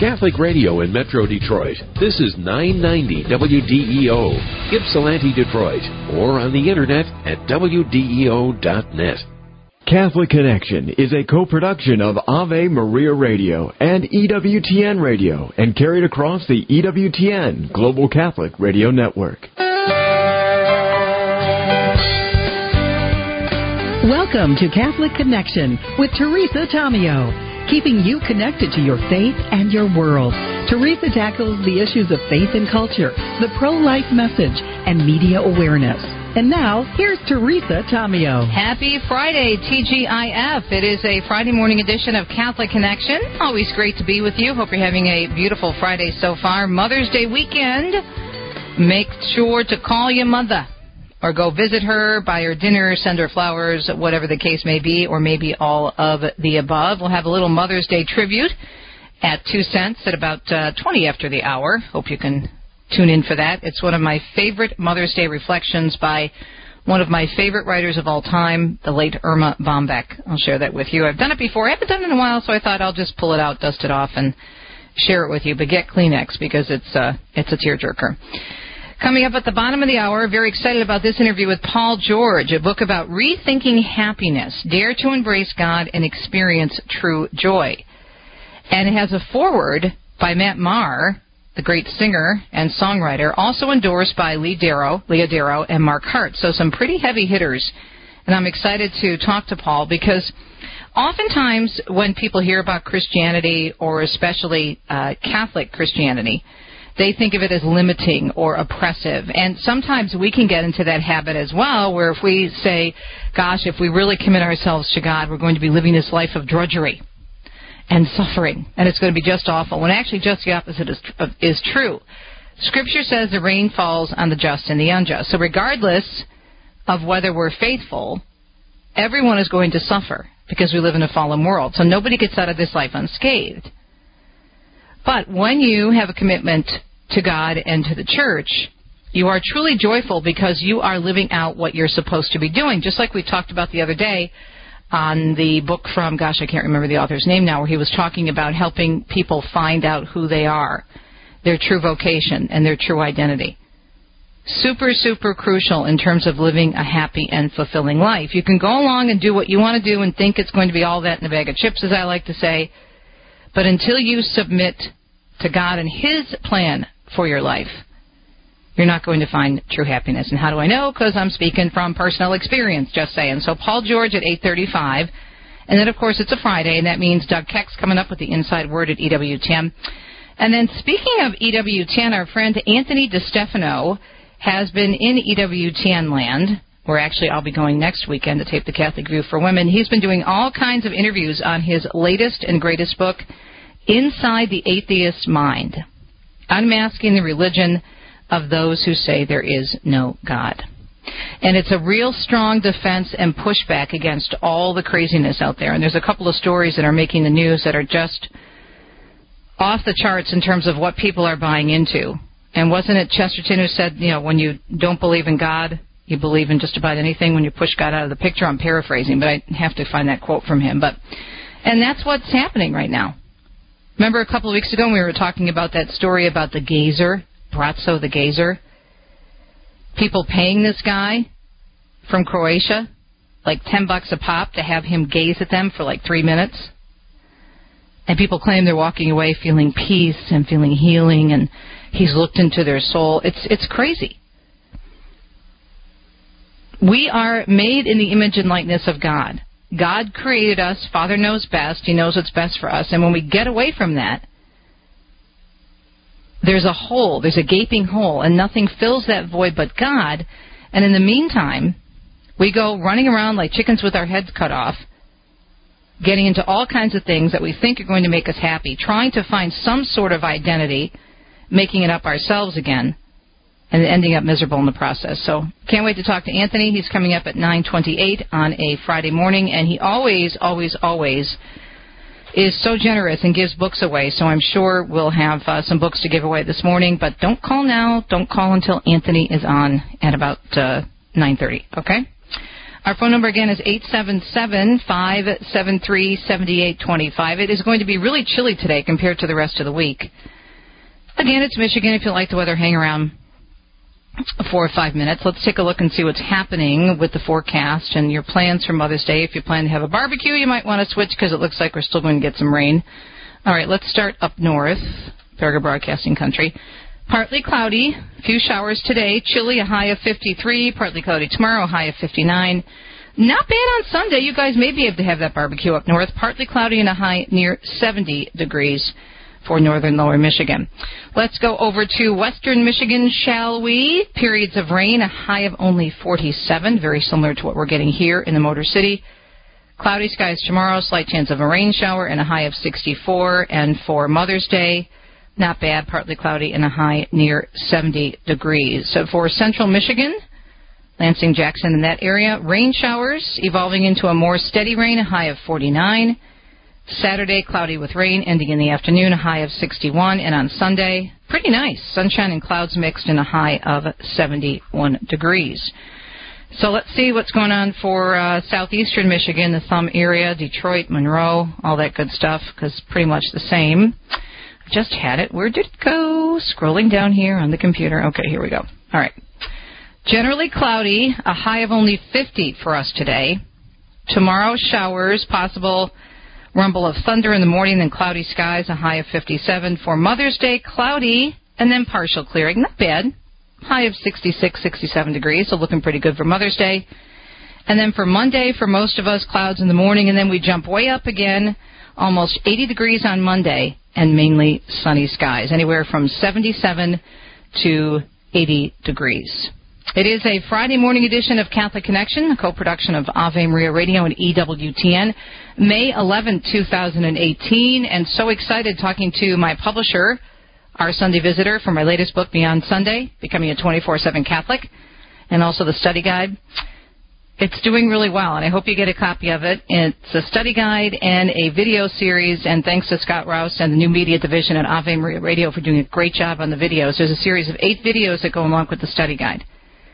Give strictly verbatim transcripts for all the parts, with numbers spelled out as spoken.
Catholic Radio in Metro Detroit. This is nine ninety W D E O, Ypsilanti, Detroit, or on the internet at W D E O dot net. Catholic Connection is a co-production of Ave Maria Radio and E W T N Radio and carried across the E W T N Global Catholic Radio Network. Welcome to Catholic Connection with Teresa Tomeo, keeping you connected to your faith and your world. Teresa tackles the issues of faith and culture, the pro-life message, and media awareness. And now, here's Teresa Tomeo. Happy Friday, T G I F. It is a Friday morning edition of Catholic Connection. Always great to be with you. Hope you're having a beautiful Friday so far. Mother's Day weekend. Make sure to call your mother or go visit her, buy her dinner, send her flowers, whatever the case may be, or maybe all of the above. We'll have a little Mother's Day tribute at two cents at about uh, twenty after the hour. Hope you can tune in for that. It's one of my favorite Mother's Day reflections by one of my favorite writers of all time, the late Irma Bombeck. I'll share that with you. I've done it before. I haven't done it in a while, so I thought I'll just pull it out, dust it off, and share it with you. But get Kleenex because it's uh, it's a tearjerker. Coming up at the bottom of the hour, very excited about this interview with Paul George, a book about rethinking happiness. Dare to embrace God and experience true joy. And it has a foreword by Matt Maher, the great singer and songwriter, also endorsed by Lee Darrow, Leah Darrow and Mark Hart. So some pretty heavy hitters. And I'm excited to talk to Paul because oftentimes when people hear about Christianity, or especially uh, Catholic Christianity, they think of it as limiting or oppressive. And sometimes we can get into that habit as well, where if we say, gosh, if we really commit ourselves to God, we're going to be living this life of drudgery and suffering, and it's going to be just awful, when actually just the opposite is, is true. Scripture says the rain falls on the just and the unjust. So regardless of whether we're faithful, everyone is going to suffer because we live in a fallen world. So nobody gets out of this life unscathed. But when you have a commitment to God and to the church, you are truly joyful because you are living out what you're supposed to be doing. Just like we talked about the other day on the book from, gosh, I can't remember the author's name now, where he was talking about helping people find out who they are, their true vocation and their true identity. Super, super crucial in terms of living a happy and fulfilling life. You can go along and do what you want to do and think it's going to be all that in a bag of chips, as I like to say, but until you submit to God and His plan for your life, you're not going to find true happiness. And how do I know? Because I'm speaking from personal experience, just saying. So Paul George at eight thirty-five. And then, of course, it's a Friday, and that means Doug Keck's coming up with the Inside Word at E W T N. And then speaking of E W T N, our friend Anthony DeStefano has been in E W T N land, where actually I'll be going next weekend to tape the Catholic View for Women. He's been doing all kinds of interviews on his latest and greatest book, Inside the Atheist Mind, Unmasking the Religion of Those Who Say There Is No God. And it's a real strong defense and pushback against all the craziness out there. And there's a couple of stories that are making the news that are just off the charts in terms of what people are buying into. And wasn't it Chesterton who said, you know, when you don't believe in God, you believe in just about anything. When you push God out of the picture, I'm paraphrasing, but I have to find that quote from him. But and that's what's happening right now. Remember a couple of weeks ago when we were talking about that story about the gazer, Bratzo the gazer? People paying this guy from Croatia like ten bucks a pop to have him gaze at them for like three minutes. And people claim they're walking away feeling peace and feeling healing, and he's looked into their soul. It's it's crazy. We are made in the image and likeness of God. God created us. Father knows best. He knows what's best for us. And when we get away from that, there's a hole. There's a gaping hole, and nothing fills that void but God. And in the meantime, we go running around like chickens with our heads cut off, getting into all kinds of things that we think are going to make us happy, trying to find some sort of identity, making it up ourselves again, and ending up miserable in the process. So can't wait to talk to Anthony. He's coming up at nine twenty-eight on a Friday morning, and he always, always, always is so generous and gives books away. So I'm sure we'll have uh, some books to give away this morning, but don't call now. Don't call until Anthony is on at about uh, nine thirty, okay? Our phone number again is eight seven seven, five seven three, seven eight two five. It is going to be really chilly today compared to the rest of the week. Again, it's Michigan. If you like the weather, hang around four or five minutes. Let's take a look and see what's happening with the forecast and your plans for Mother's Day. If you plan to have a barbecue, you might want to switch because it looks like we're still going to get some rain. All right, let's start up north, Farragut Broadcasting Country. Partly cloudy, a few showers today, chilly, a high of fifty-three, partly cloudy tomorrow, a high of fifty-nine. Not bad on Sunday. You guys may be able to have that barbecue up north. Partly cloudy and a high near seventy degrees for northern lower Michigan. Let's go over to western Michigan, shall we? Periods of rain, a high of only forty-seven, very similar to what we're getting here in the Motor City. Cloudy skies tomorrow, slight chance of a rain shower, and a high of sixty-four. And for Mother's Day, not bad, partly cloudy and a high near seventy degrees. So for central Michigan, Lansing, Jackson, in that area, rain showers evolving into a more steady rain, a high of forty-nine. Saturday, cloudy with rain, ending in the afternoon, a high of sixty-one. And on Sunday, pretty nice, sunshine and clouds mixed, and a high of seventy-one degrees. So let's see what's going on for uh, southeastern Michigan, the Thumb area, Detroit, Monroe, all that good stuff, because pretty much the same. Just had it. Where did it go? Scrolling down here on the computer. Okay, here we go. All right. Generally cloudy, a high of only fifty for us today. Tomorrow, showers, possible rumble of thunder in the morning, then cloudy skies, a high of fifty-seven. For Mother's Day, cloudy, and then partial clearing. Not bad. High of sixty-six, sixty-seven degrees, so looking pretty good for Mother's Day. And then for Monday, for most of us, clouds in the morning, and then we jump way up again, almost eighty degrees on Monday, and mainly sunny skies, anywhere from seventy-seven to eighty degrees. It is a Friday morning edition of Catholic Connection, a co-production of Ave Maria Radio and E W T N, May eleventh, twenty eighteen, and so excited talking to my publisher, our Sunday visitor, for my latest book, Beyond Sunday, Becoming a twenty-four seven Catholic, and also the study guide. It's doing really well, and I hope you get a copy of it. It's a study guide and a video series, and thanks to Scott Rouse and the new media division at Ave Maria Radio for doing a great job on the videos. There's a series of eight videos that go along with the study guide.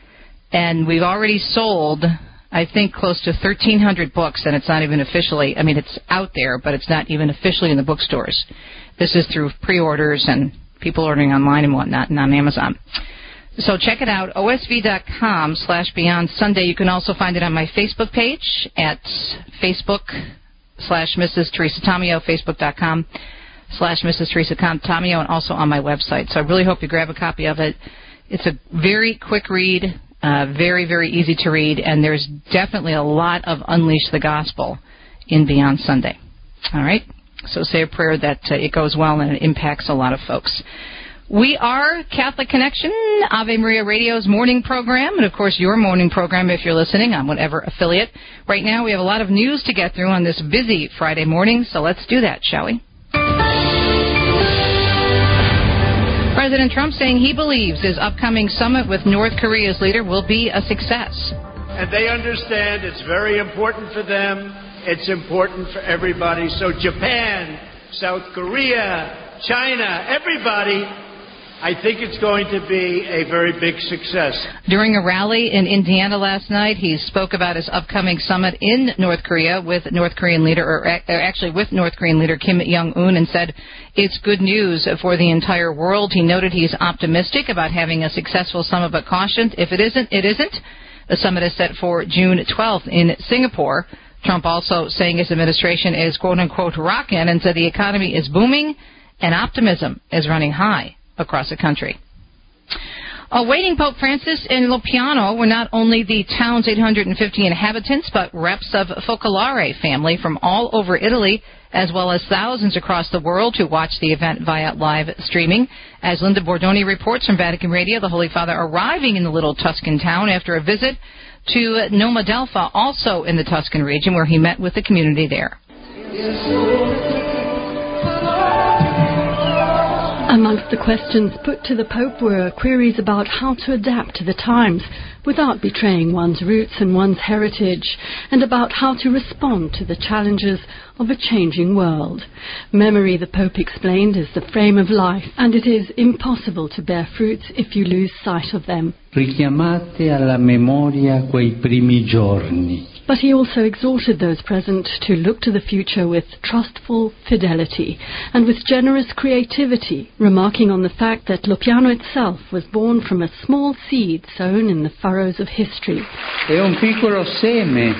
And we've already sold, I think, close to thirteen hundred books, and it's not even officially, I mean, it's out there, but it's not even officially in the bookstores. This is through pre-orders and people ordering online and whatnot, and on Amazon. So check it out, O S V dot com slash Beyond Sunday. You can also find it on my Facebook page at Facebook slash Missus Teresa Tomeo, Facebook dot com slash Missus Teresa Tomeo, and also on my website. So I really hope you grab a copy of it. It's a very quick read. Uh, very, very easy to read, and there's definitely a lot of Unleash the Gospel in Beyond Sunday. All right? So say a prayer that uh, it goes well and it impacts a lot of folks. We are Catholic Connection, Ave Maria Radio's morning program, and, of course, your morning program if you're listening on whatever affiliate. Right now we have a lot of news to get through on this busy Friday morning, so let's do that, shall we? President Trump saying he believes his upcoming summit with North Korea's leader will be a success. And they understand it's very important for them. It's important for everybody. So Japan, South Korea, China, everybody, I think it's going to be a very big success. During a rally in Indiana last night, he spoke about his upcoming summit in North Korea with North Korean leader, or actually with North Korean leader Kim Jong-un, and said it's good news for the entire world. He noted he's optimistic about having a successful summit, but cautioned if it isn't, it isn't. The summit is set for June twelfth in Singapore. Trump also saying his administration is quote-unquote rockin', and said the economy is booming and optimism is running high across the country. Awaiting Pope Francis in Lopiano were not only the town's eight hundred fifty inhabitants, but reps of Focolare family from all over Italy, as well as thousands across the world who watched the event via live streaming. As Linda Bordoni reports from Vatican Radio, the Holy Father arriving in the little Tuscan town after a visit to Noma Delfa, also in the Tuscan region, where he met with the community there. Amongst the questions put to the Pope were queries about how to adapt to the times. without betraying one's roots and one's heritage, and about how to respond to the challenges of a changing world. Memory, the Pope explained, is the frame of life, and it is impossible to bear fruits if you lose sight of them. Richiamate alla memoria quei primi giorni. But he also exhorted those present to look to the future with trustful fidelity and with generous creativity, remarking on the fact that Loppiano itself was born from a small seed sown in the furrows of history. È un piccolo seme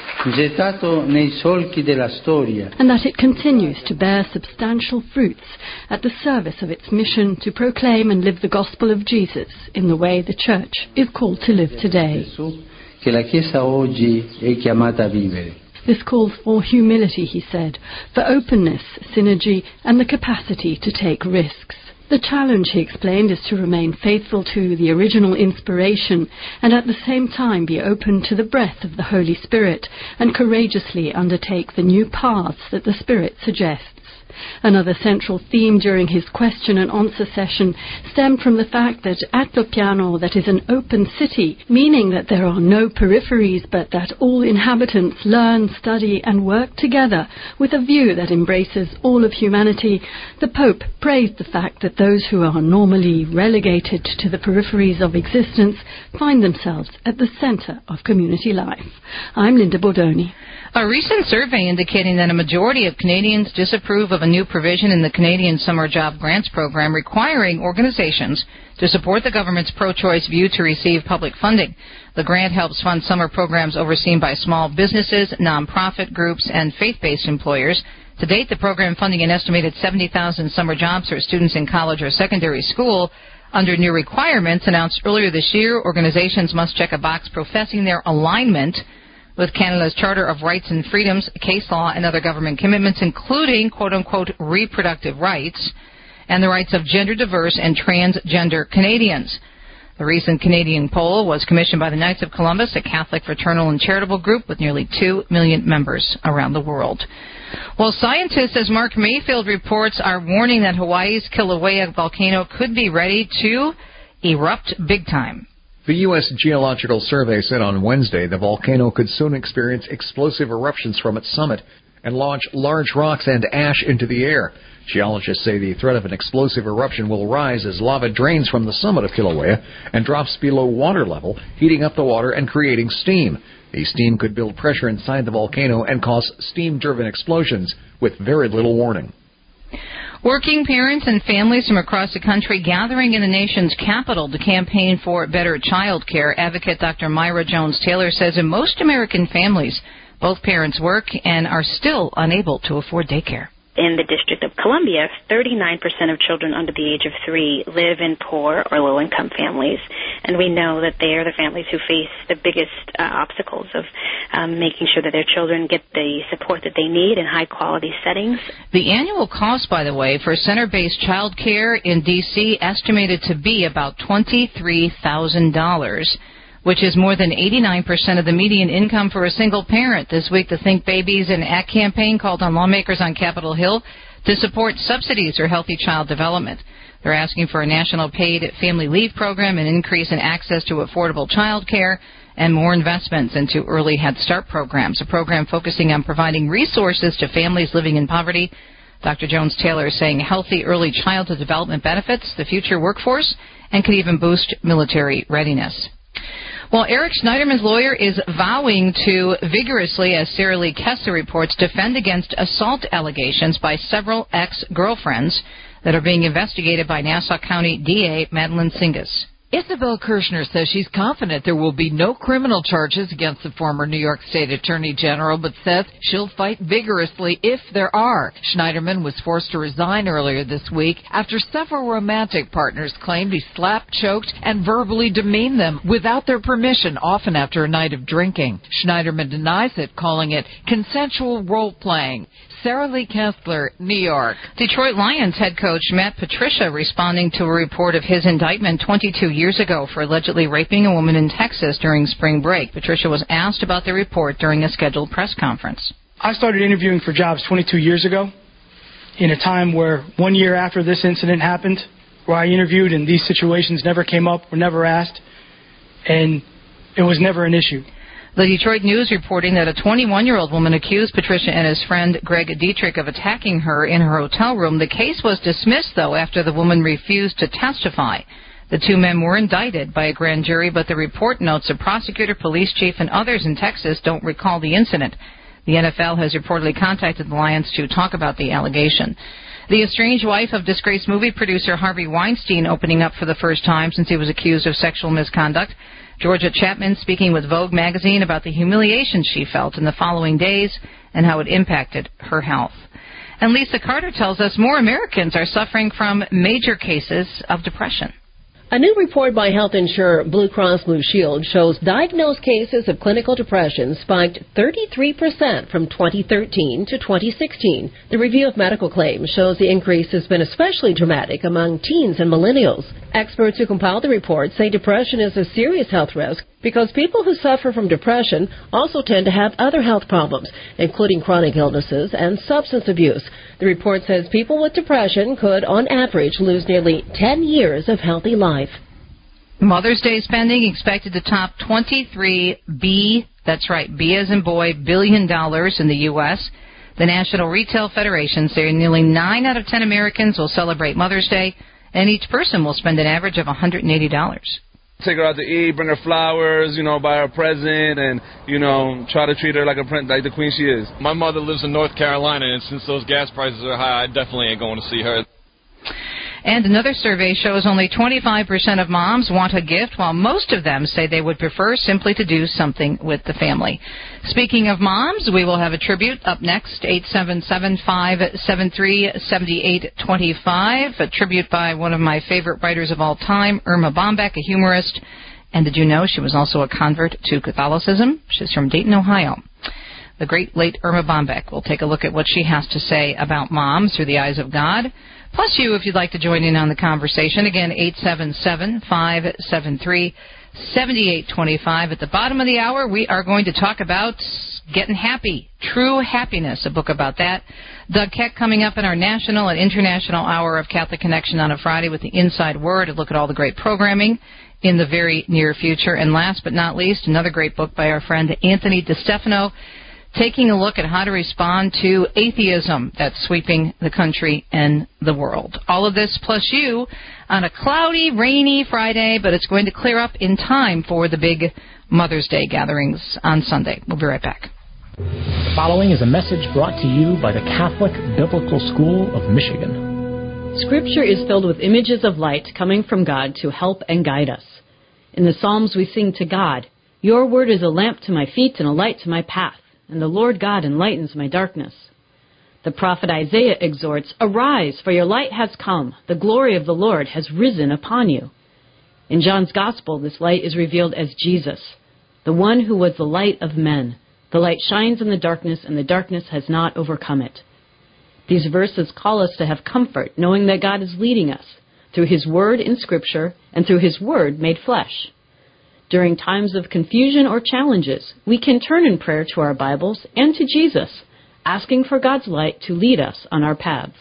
gettato nei solchi della storia. And that it continues to bear substantial fruits at the service of its mission to proclaim and live the gospel of Jesus in the way the Church is called to live today. Che la Chiesa oggi è chiamata a vivere. This calls for humility, he said, for openness, synergy, and the capacity to take risks. The challenge, he explained, is to remain faithful to the original inspiration and at the same time be open to the breath of the Holy Spirit and courageously undertake the new paths that the Spirit suggests. Another central theme during his question and answer session stemmed from the fact that at Loppiano that is an open city, meaning that there are no peripheries but that all inhabitants learn, study and work together with a view that embraces all of humanity. The Pope praised the fact that those who are normally relegated to the peripheries of existence find themselves at the center of community life. I'm Linda Bordoni. A recent survey indicating that a majority of Canadians disapprove of a new provision in the Canadian Summer Job Grants Program requiring organizations to support the government's pro-choice view to receive public funding. The grant helps fund summer programs overseen by small businesses, nonprofit groups, and faith-based employers. To date, the program funding an estimated seventy thousand summer jobs for students in college or secondary school. Under new requirements announced earlier this year, organizations must check a box professing their alignment with Canada's Charter of Rights and Freedoms, case law, and other government commitments, including, quote-unquote, reproductive rights and the rights of gender-diverse and transgender Canadians. The recent Canadian poll was commissioned by the Knights of Columbus, a Catholic fraternal and charitable group with nearly two million members around the world. Well, scientists, as Mark Mayfield reports, are warning that Hawaii's Kilauea volcano could be ready to erupt big time. The U S Geological Survey said on Wednesday the volcano could soon experience explosive eruptions from its summit and launch large rocks and ash into the air. Geologists say the threat of an explosive eruption will rise as lava drains from the summit of Kilauea and drops below water level, heating up the water and creating steam. The steam could build pressure inside the volcano and cause steam-driven explosions with very little warning. Working parents and families from across the country gathering in the nation's capital to campaign for better child care. Advocate Doctor Myra Jones-Taylor says in most American families, both parents work and are still unable to afford daycare. In the District of Columbia, thirty-nine percent of children under the age of three live in poor or low-income families, and we know that they are the families who face the biggest uh, obstacles of um, making sure that their children get the support that they need in high-quality settings. The annual cost, by the way, for center-based child care in D C estimated to be about twenty-three thousand dollars. Which is more than eighty-nine percent of the median income for a single parent. This week, the Think Babies and Act campaign called on lawmakers on Capitol Hill to support subsidies for healthy child development. They're asking for a national paid family leave program, an increase in access to affordable child care, and more investments into early Head Start programs, a program focusing on providing resources to families living in poverty. Doctor Jones-Taylor is saying healthy early childhood development benefits the future workforce and could even boost military readiness. Well, Eric Schneiderman's lawyer is vowing to vigorously, as Sarah Lee Kessler reports, defend against assault allegations by several ex-girlfriends that are being investigated by Nassau County D A Madeline Singas. Isabel Kirshner says she's confident there will be no criminal charges against the former New York State Attorney General, but says she'll fight vigorously if there are. Schneiderman was forced to resign earlier this week after several romantic partners claimed he slapped, choked, and verbally demeaned them without their permission, often after a night of drinking. Schneiderman denies it, calling it consensual role-playing. Sarah Lee Kessler, New York. Detroit Lions head coach Matt Patricia responding to a report of his indictment twenty-two years ago for allegedly raping a woman in Texas during spring break. Patricia was asked about the report during a scheduled press conference. I started interviewing for jobs twenty-two years ago in a time where one year after this incident happened, where I interviewed and these situations never came up, were never asked. And it was never an issue. The Detroit News reporting that a twenty-one-year-old woman accused Patricia and his friend Greg Dietrich of attacking her in her hotel room. The case was dismissed, though, after the woman refused to testify. The two men were indicted by a grand jury, but the report notes a prosecutor, police chief, and others in Texas don't recall the incident. The N F L has reportedly contacted the Lions to talk about the allegation. The estranged wife of disgraced movie producer Harvey Weinstein opening up for the first time since he was accused of sexual misconduct. Georgia Chapman speaking with Vogue magazine about the humiliation she felt in the following days and how it impacted her health. And Lisa Carter tells us more Americans are suffering from major cases of depression. A new report by health insurer Blue Cross Blue Shield shows diagnosed cases of clinical depression spiked thirty-three percent from twenty thirteen to twenty sixteen. The review of medical claims shows the increase has been especially dramatic among teens and millennials. Experts who compiled the report say depression is a serious health risk because people who suffer from depression also tend to have other health problems, including chronic illnesses and substance abuse. The report says people with depression could, on average, lose nearly ten years of healthy life. Mother's Day spending expected to top twenty-three B, that's right, B as in boy, billion dollars in the U S The National Retail Federation says nearly nine out of ten Americans will celebrate Mother's Day, and each person will spend an average of one hundred eighty dollars. Take her out to eat, bring her flowers, you know, buy her a present, and, you know, try to treat her like a prin- like the queen she is. My mother lives in North Carolina, and since those gas prices are high, I definitely ain't going to see her. And another survey shows only twenty-five percent of moms want a gift, while most of them say they would prefer simply to do something with the family. Speaking of moms, we will have a tribute up next, eight seven seven, five seven three, seven eight two five, a tribute by one of my favorite writers of all time, Irma Bombeck, a humorist. And did you know she was also a convert to Catholicism? She's from Dayton, Ohio. The great late Irma Bombeck. We'll take a look at what she has to say about moms through the eyes of God. Plus you, if you'd like to join in on the conversation. Again, eight seven seven, five seven three, seven eight two five. At the bottom of the hour, we are going to talk about getting happy, true happiness, a book about that. Doug Keck coming up in our national and international hour of Catholic Connection on a Friday with the Inside Word, a look at all the great programming in the very near future. And last but not least, another great book by our friend Anthony DeStefano, taking a look at how to respond to atheism that's sweeping the country and the world. All of this plus you on a cloudy, rainy Friday, but it's going to clear up in time for the big Mother's Day gatherings on Sunday. We'll be right back. The following is a message brought to you by the Catholic Biblical School of Michigan. Scripture is filled with images of light coming from God to help and guide us. In the Psalms we sing to God, "Your word is a lamp to my feet and a light to my path, and the Lord God enlightens my darkness." The prophet Isaiah exhorts, "Arise, for your light has come. The glory of the Lord has risen upon you." In John's Gospel, this light is revealed as Jesus, the one who was the light of men. The light shines in the darkness, and the darkness has not overcome it. These verses call us to have comfort, knowing that God is leading us through His Word in Scripture and through His Word made flesh. During times of confusion or challenges, we can turn in prayer to our Bibles and to Jesus, asking for God's light to lead us on our paths.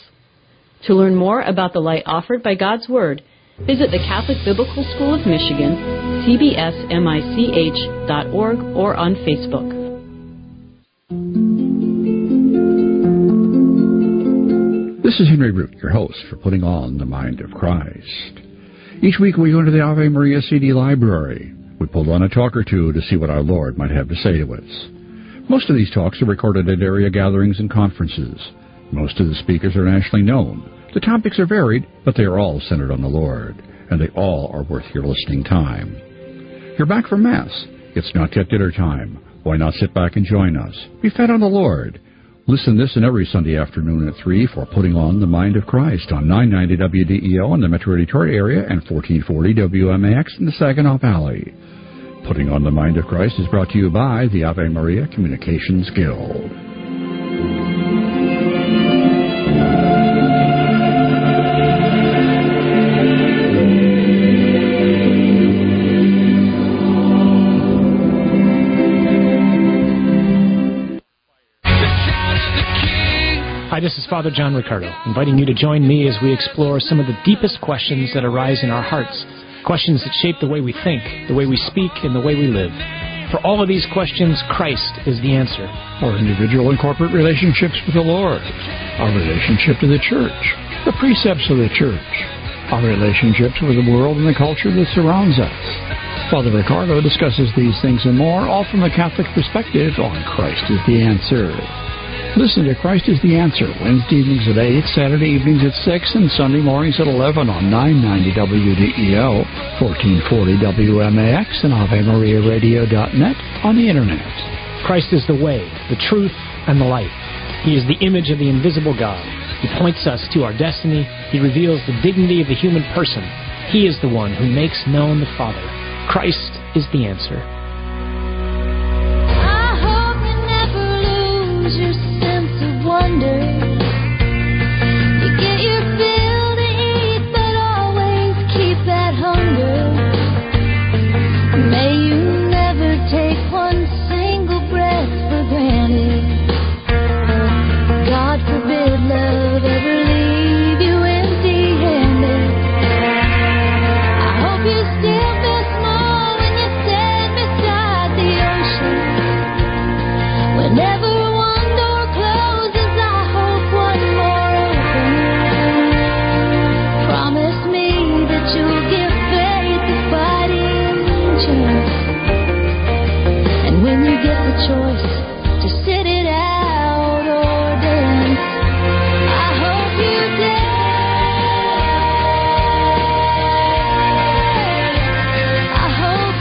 To learn more about the light offered by God's Word, visit the Catholic Biblical School of Michigan, c b s m i c h dot org, or on Facebook. This is Henry Root, your host for Putting on the Mind of Christ. Each week we go into the Ave Maria C D library. We pull on a talk or two to see what our Lord might have to say to us. Most of these talks are recorded at area gatherings and conferences. Most of the speakers are nationally known. The topics are varied, but they are all centered on the Lord, and they all are worth your listening time. You're back from Mass. It's not yet dinner time. Why not sit back and join us? Be fed on the Lord. Listen this and every Sunday afternoon at three for Putting on the Mind of Christ on nine ninety W D E O in the Metro Detroit area and fourteen forty W M A X in the Saginaw Valley. Putting on the Mind of Christ is brought to you by the Ave Maria Communications Guild. Hi, this is Father John Riccardo, inviting you to join me as we explore some of the deepest questions that arise in our hearts questions that shape the way we think, the way we speak, and the way we live. For all of these questions, Christ is the answer. Our individual and corporate relationships with the Lord, our relationship to the church, the precepts of the church, our relationships with the world and the culture that surrounds us. Father Ricardo discusses these things and more, all from a Catholic perspective on Christ is the Answer. Listen to Christ is the Answer Wednesday evenings at eight, Saturday evenings at six, and Sunday mornings at eleven on nine ninety W D E O, fourteen forty W M A X, and Ave Maria Radio dot net on the Internet. Christ is the way, the truth, and the life. He is the image of the invisible God. He points us to our destiny. He reveals the dignity of the human person. He is the one who makes known the Father. Christ is the answer. I hope you never lose your sense of wonder. You get your fill to eat, but always keep that hunger. May you never take one single breath for granted. God forbid love ever leave you empty-handed. I hope you still feel small when you stand beside the ocean. Whenever one door closes, I hope one more opens. Promise me that you'll give faith a fighting chance. And when you get the choice to sit it out or dance, I hope you dance. I hope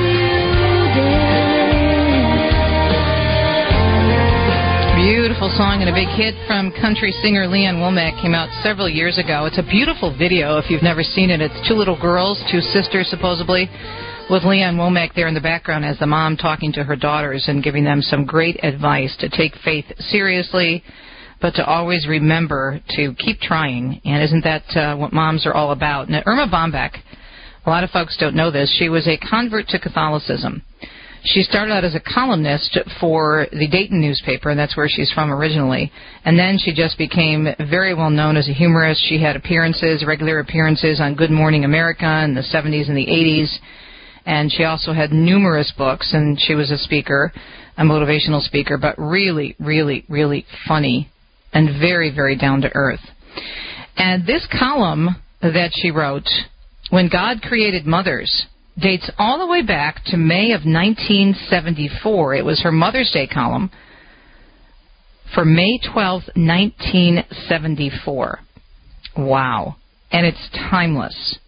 you dance. Beautiful song and a big hit from country singer Leanne Womack. Came out several years ago. It's a beautiful video if you've never seen it. It's two little girls, two sisters supposedly, with Leanne Womack there in the background as the mom talking to her daughters and giving them some great advice to take faith seriously, but to always remember to keep trying. And isn't that uh, what moms are all about? Now, Irma Bombeck, a lot of folks don't know this, she was a convert to Catholicism. She started out as a columnist for the Dayton newspaper, and that's where she's from originally. And then she just became very well known as a humorist. She had appearances, regular appearances on Good Morning America in the seventies and the eighties. And she also had numerous books, and she was a speaker, a motivational speaker, but really, really, really funny and very, very down to earth. And this column that she wrote, When God Created Mothers, dates all the way back to May of nineteen seventy-four. It was her Mother's Day column for May twelfth, nineteen seventy-four. Wow. And it's timeless.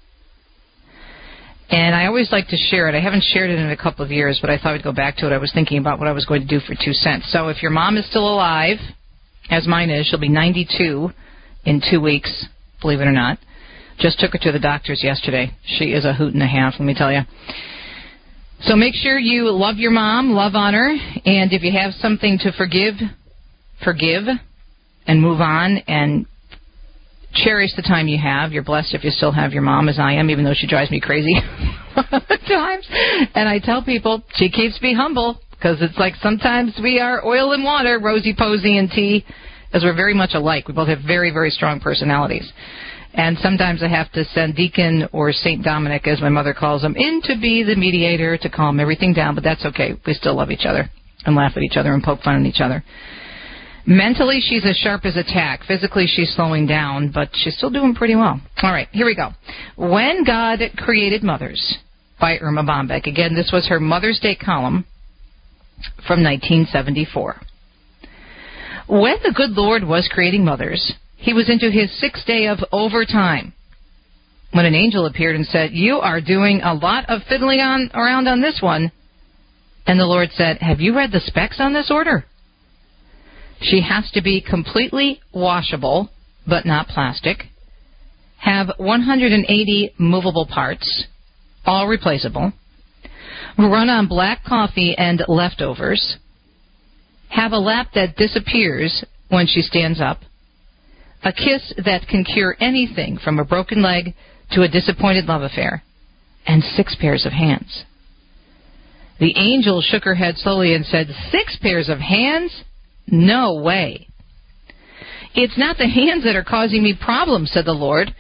And I always like to share it. I haven't shared it in a couple of years, but I thought I'd go back to it. I was thinking about what I was going to do for two cents. So if your mom is still alive, as mine is, she'll be ninety-two in two weeks, believe it or not. Just took her to the doctors yesterday. She is a hoot and a half, let me tell you. So make sure you love your mom, love on her, and if you have something to forgive, forgive and move on and cherish the time you have. You're blessed if you still have your mom, as I am, even though she drives me crazy at times. And I tell people she keeps me humble, because it's like sometimes we are oil and water, rosy posy and tea, as we're very much alike. We both have very, very strong personalities. And sometimes I have to send Deacon or Saint Dominic, as my mother calls him, in to be the mediator to calm everything down. But that's okay. We still love each other and laugh at each other and poke fun at each other. Mentally, she's as sharp as a tack. Physically, she's slowing down, but she's still doing pretty well. All right, here we go. When God Created Mothers by Irma Bombeck. Again, this was her Mother's Day column from nineteen seventy-four. When the good Lord was creating mothers, He was into His sixth day of overtime, when an angel appeared and said, "You are doing a lot of fiddling on around on this one." And the Lord said, "Have you read the specs on this order? She has to be completely washable, but not plastic. Have one hundred eighty movable parts, all replaceable. Run on black coffee and leftovers. Have a lap that disappears when she stands up. A kiss that can cure anything from a broken leg to a disappointed love affair. And six pairs of hands." The angel shook her head slowly and said, "Six pairs of hands? No way." "It's not the hands that are causing me problems," said the Lord.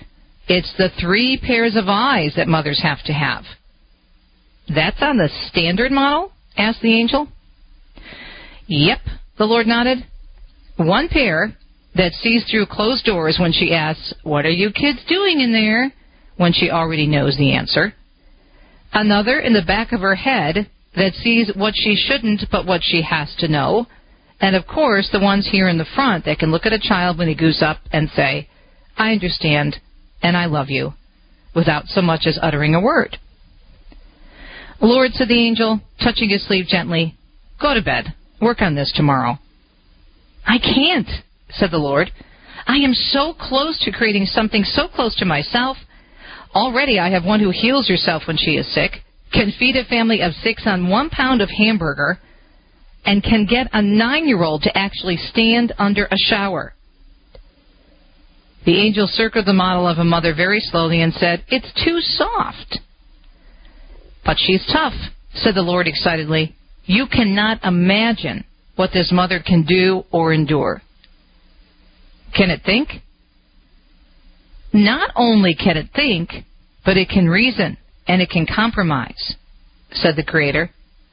It's the three pairs of eyes that mothers have to have. That's on the standard model? Asked the angel. Yep, the Lord nodded. One pair that sees through closed doors when she asks, "What are you kids doing in there?" when she already knows the answer. Another in the back of her head that sees what she shouldn't but what she has to know. And of course, the ones here in the front that can look at a child when he goose up and say, "I understand and I love you," without so much as uttering a word. "Lord," said the angel, touching his sleeve gently, "go to bed. Work on this tomorrow." "I can't," said the Lord. "I am so close to creating something so close to myself. Already I have one who heals herself when she is sick, can feed a family of six on one pound of hamburger, and can get a nine-year-old to actually stand under a shower." The angel circled the model of a mother very slowly and said, "It's too soft." "But she's tough," said the Lord excitedly. "You cannot imagine what this mother can do or endure." "Can it think?" "Not only can it think, but it can reason and it can compromise," said the Creator.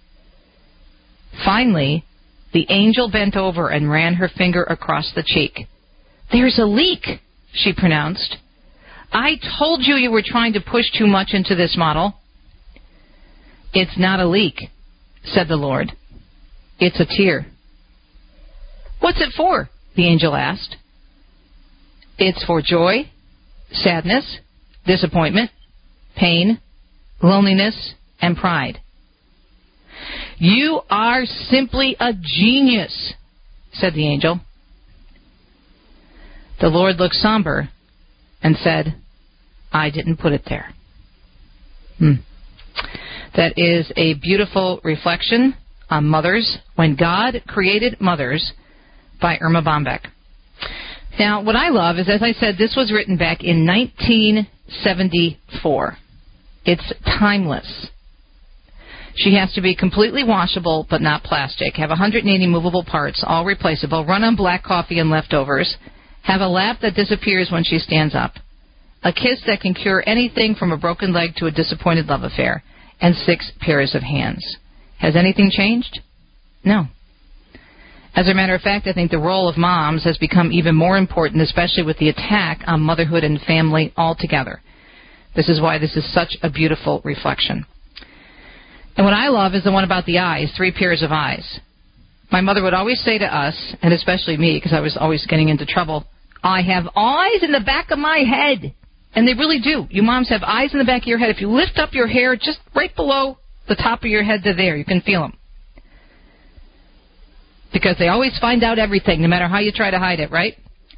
Finally, the angel bent over and ran her finger across the cheek. "There's a leak," she pronounced. "I told you you were trying to push too much into this model." "It's not a leak," said the Lord. "It's a tear." "What's it for?" the angel asked. "It's for joy, sadness, disappointment, pain, loneliness, and pride." "You are simply a genius," said the angel. The Lord looked somber and said, "I didn't put it there." Hmm. That is a beautiful reflection on mothers, When God Created Mothers, by Erma Bombeck. Now, what I love is, as I said, this was written back in nineteen seventy-four. It's timeless. She has to be completely washable but not plastic, have one hundred eighty movable parts, all replaceable, run on black coffee and leftovers, have a lap that disappears when she stands up, a kiss that can cure anything from a broken leg to a disappointed love affair, and six pairs of hands. Has anything changed? No. As a matter of fact, I think the role of moms has become even more important, especially with the attack on motherhood and family altogether. This is why this is such a beautiful reflection. And what I love is the one about the eyes, three pairs of eyes. My mother would always say to us, and especially me, because I was always getting into trouble, "I have eyes in the back of my head." And they really do. You moms have eyes in the back of your head. If you lift up your hair just right below the top of your head, they're there. You can feel them. Because they always find out everything, no matter how you try to hide it, right?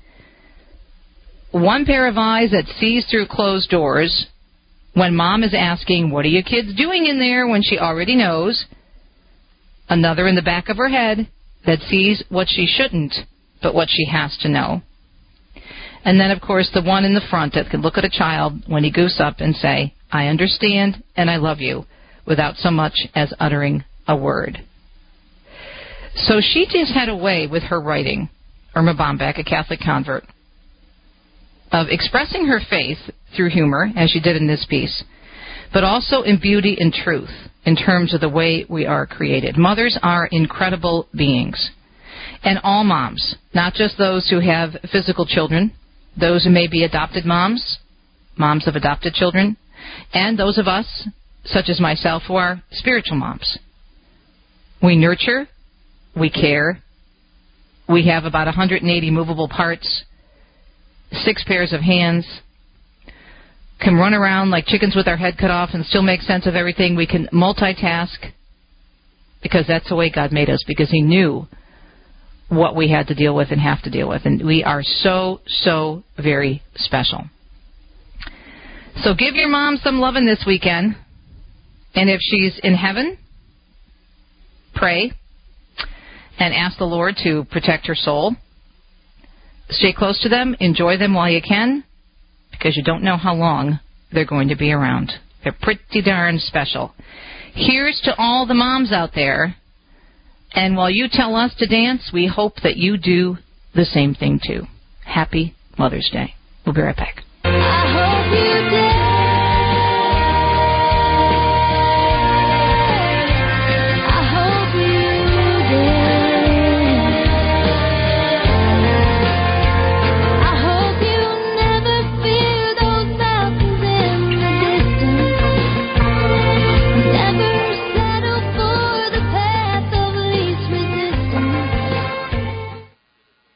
One pair of eyes that sees through closed doors when mom is asking, "What are you kids doing in there?" when she already knows. Another in the back of her head that sees what she shouldn't, but what she has to know. And then, of course, the one in the front that can look at a child when he goose up and say, "I understand and I love you," without so much as uttering a word. So she just had a way with her writing, Erma Bombeck, a Catholic convert, of expressing her faith through humor, as she did in this piece, but also in beauty and truth in terms of the way we are created. Mothers are incredible beings. And all moms, not just those who have physical children, those who may be adopted moms, moms of adopted children, and those of us, such as myself, who are spiritual moms. We nurture, we care, we have about one hundred eighty movable parts, six pairs of hands, can run around like chickens with our head cut off and still make sense of everything. We can multitask because that's the way God made us, because He knew what we had to deal with and have to deal with. And we are so, so very special. So give your mom some loving this weekend. And if she's in heaven, pray and ask the Lord to protect her soul. Stay close to them. Enjoy them while you can, because you don't know how long they're going to be around. They're pretty darn special. Here's to all the moms out there. And while you tell us to dance, we hope that you do the same thing too. Happy Mother's Day. We'll be right back. I hope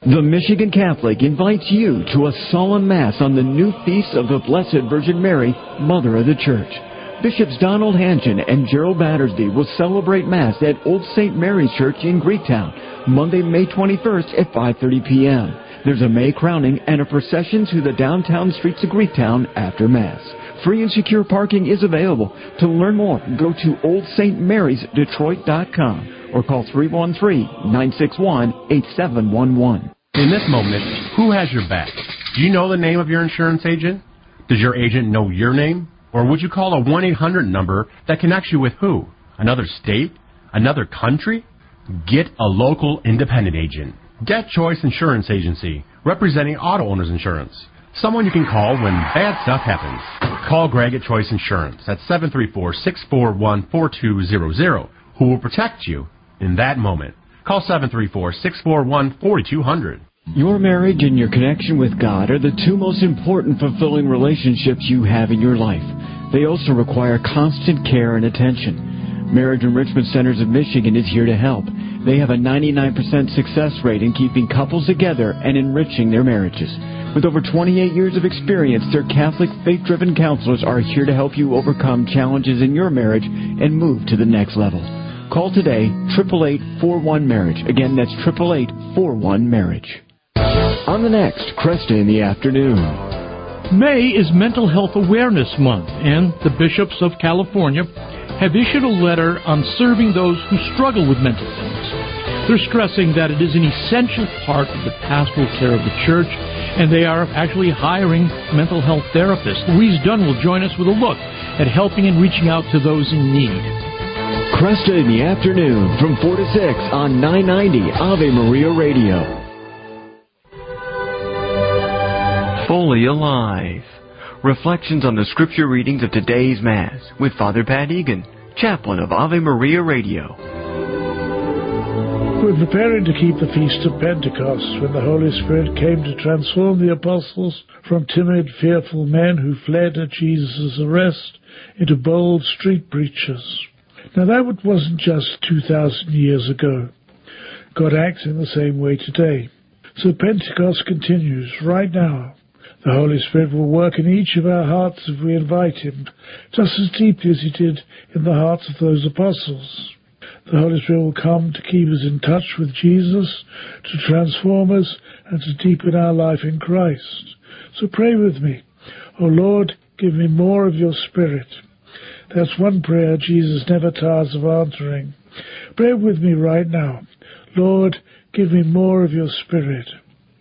The Michigan Catholic invites you to a solemn Mass on the new feast of the Blessed Virgin Mary, Mother of the Church. Bishops Donald Hanchen and Gerald Battersby will celebrate Mass at Old Saint Mary's Church in Greektown, Monday, May twenty-first at five thirty p.m. There's a May crowning and a procession to the downtown streets of Greektown after Mass. Free and secure parking is available. To learn more, go to old st marys detroit dot com or call three one three, nine six one, eight seven one one. In this moment, who has your back? Do you know the name of your insurance agent? Does your agent know your name? Or would you call a one eight hundred number that connects you with who? Another state? Another country? Get a local independent agent. Get Choice Insurance Agency, representing auto owners insurance. Someone you can call when bad stuff happens. Call Greg at Choice Insurance at seven three four, six four one, four two zero zero, who will protect you in that moment. Call seven three four, six four one, four two zero zero. Your marriage and your connection with God are the two most important fulfilling relationships you have in your life. They also require constant care and attention. Marriage Enrichment Centers of Michigan is here to help. They have a ninety-nine percent success rate in keeping couples together and enriching their marriages. With over twenty-eight years of experience, their Catholic faith-driven counselors are here to help you overcome challenges in your marriage and move to the next level. Call today, eight eight eight, four one, marriage. Again, that's eight eight eight, four one, marriage. On the next, Cresta in the afternoon. May is Mental Health Awareness Month, and the bishops of California have issued a letter on serving those who struggle with mental illness. They're stressing that it is an essential part of the pastoral care of the church, and they are actually hiring mental health therapists. Louise Dunn will join us with a look at helping and reaching out to those in need. Cresta in the afternoon from four to six on nine ninety Ave Maria Radio. Fully Alive. Reflections on the scripture readings of today's Mass with Father Pat Egan, chaplain of Ave Maria Radio. We're preparing to keep the Feast of Pentecost, when the Holy Spirit came to transform the apostles from timid, fearful men who fled at Jesus' arrest into bold street preachers. Now that wasn't just two thousand years ago. God acts in the same way today. So Pentecost continues right now. The Holy Spirit will work in each of our hearts if we invite Him, just as deeply as He did in the hearts of those apostles. The Holy Spirit will come to keep us in touch with Jesus, to transform us, and to deepen our life in Christ. So pray with me. O Lord, give me more of your Spirit. That's one prayer Jesus never tires of answering. Pray with me right now. Lord, give me more of your Spirit.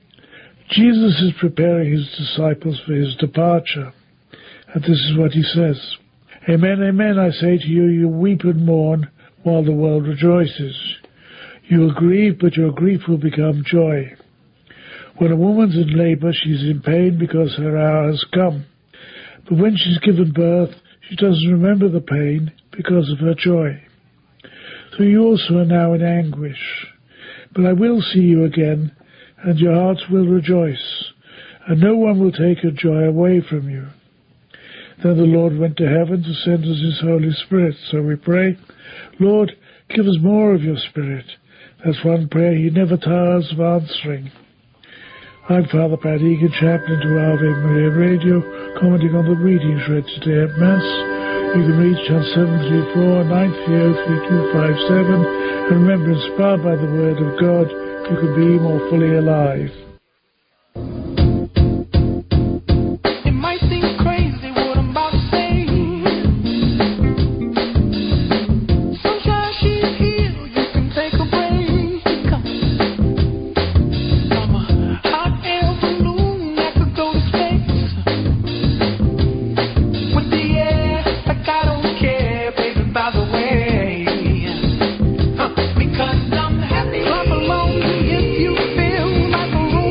Jesus is preparing His disciples for His departure. And this is what He says. Amen, amen, I say to you, you weep and mourn while the world rejoices. You will grieve, but your grief will become joy. When a woman's in labor, she's in pain because her hour has come. But when she's given birth, she doesn't remember the pain because of her joy. So you also are now in anguish. But I will see you again, and your hearts will rejoice, and no one will take your joy away from you. Then the Lord went to heaven to send us His Holy Spirit. So we pray, Lord, give us more of your Spirit. That's one prayer He never tires of answering. I'm Father Pat Egan, chaplain to Ave Maria Radio, commenting on the readings read today at Mass. You can reach on seven three four, nine three zero, three two five seven. And remember, inspired by the Word of God, you can be more fully alive. Clap along if you feel like a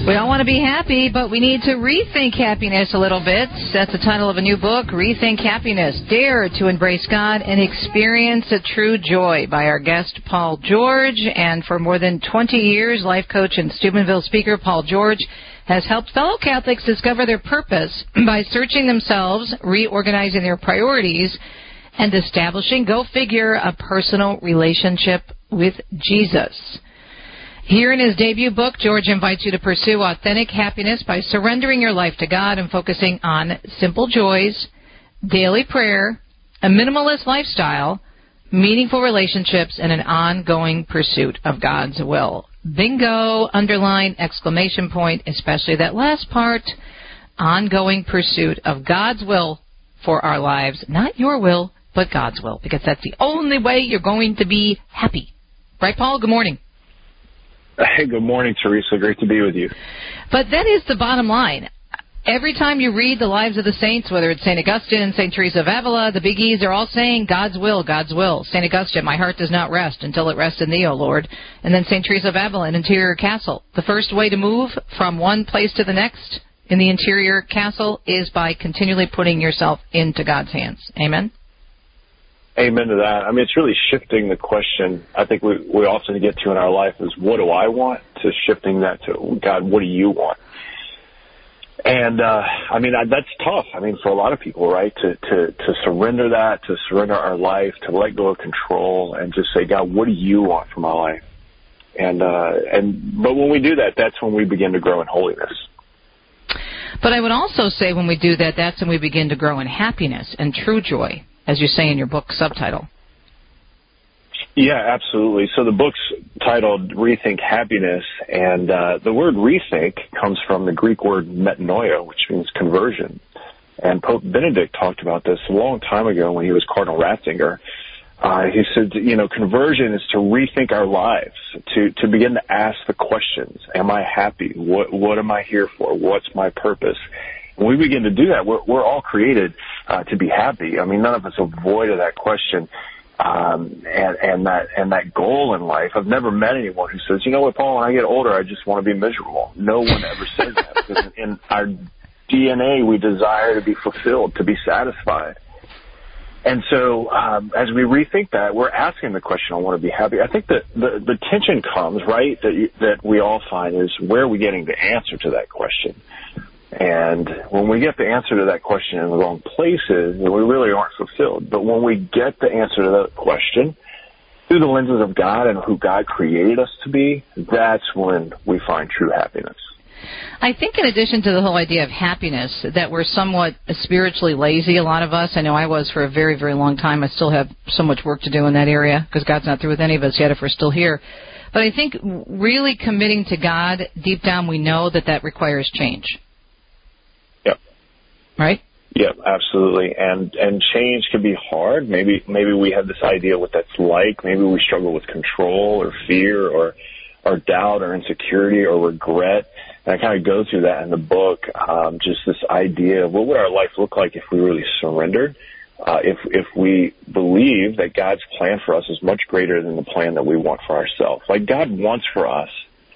We all want to be happy, but we need to rethink happiness a little bit. That's the title of a new book, Rethink Happiness. Dare to embrace God and experience a true joy, by our guest, Paul George. And for more than twenty years, life coach and Steubenville speaker Paul George has helped fellow Catholics discover their purpose by searching themselves, reorganizing their priorities, and establishing, go figure, a personal relationship with Jesus. Here in his debut book, George invites you to pursue authentic happiness by surrendering your life to God and focusing on simple joys, daily prayer, a minimalist lifestyle, meaningful relationships, and an ongoing pursuit of God's will. Bingo, underline, exclamation point, especially that last part, ongoing pursuit of God's will for our lives. Not your will, but God's will, because that's the only way you're going to be happy. Right, Paul? Good morning. Hey, good morning, Teresa. Great to be with you. But that is the bottom line. Every time you read the lives of the saints, whether it's Saint Augustine, Saint Teresa of Avila, the biggies, they're all saying God's will, God's will. Saint Augustine, my heart does not rest until it rests in thee, O Lord. And then Saint Teresa of Avila, an interior castle. The first way to move from one place to the next in the interior castle is by continually putting yourself into God's hands. Amen? Amen to that. I mean, it's really shifting the question I think we, we often get to in our life is, what do I want? To shifting that to, God, what do you want? And, uh, I mean, I, that's tough. I mean, for a lot of people, right, to, to, to surrender that, to surrender our life, to let go of control and just say, God, what do you want for my life? And, uh, and, but when we do that, that's when we begin to grow in holiness. But I would also say when we do that, that's when we begin to grow in happiness and true joy, as you say in your book subtitle. Yeah, absolutely. So the book's titled Rethink Happiness, and uh, the word rethink comes from the Greek word metanoia, which means conversion. And Pope Benedict talked about this a long time ago when he was Cardinal Ratzinger. Uh, he said, you know, conversion is to rethink our lives, to, to begin to ask the questions. Am I happy? What, what am I here for? What's my purpose? When we begin to do that, we're, we're all created uh, to be happy. I mean, none of us are void of that question um, and, and that and that goal in life. I've never met anyone who says, you know what, Paul, when I get older, I just want to be miserable. No one ever says that, because in our D N A, we desire to be fulfilled, to be satisfied. And so um, as we rethink that, we're asking the question, I want to be happy. I think that the, the tension comes, right, that, you, that we all find is, where are we getting the answer to that question? And when we get the answer to that question in the wrong places, we really aren't fulfilled. But when we get the answer to that question through the lenses of God and who God created us to be, that's when we find true happiness. I think in addition to the whole idea of happiness, that we're somewhat spiritually lazy, a lot of us. I know I was for a very, very long time. I still have so much work to do in that area, because God's not through with any of us yet if we're still here. But I think really committing to God, deep down we know that that requires change. Yep. Right? Yep, absolutely. And and change can be hard. Maybe maybe we have this idea what that's like. Maybe we struggle with control or fear or or doubt or insecurity or regret. And I kind of go through that in the book, um, just this idea of what would our life look like if we really surrendered, uh, if if we believe that God's plan for us is much greater than the plan that we want for ourselves. Like, God wants for us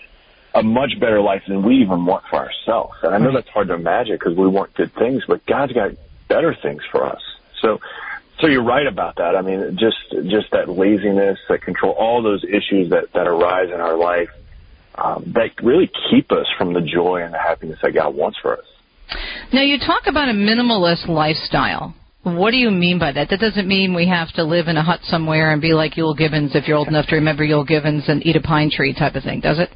a much better life than we even want for ourselves. And I know that's hard to imagine because we want good things, but God's got better things for us. So so you're right about that. I mean, just just that laziness, that control, all those issues that, that arise in our life, Um, that really keep us from the joy and the happiness that God wants for us. Now, you talk about a minimalist lifestyle. What do you mean by that? That doesn't mean we have to live in a hut somewhere and be like Yul Gibbons, if you're old enough to remember Yul Gibbons, and eat a pine tree type of thing, does it?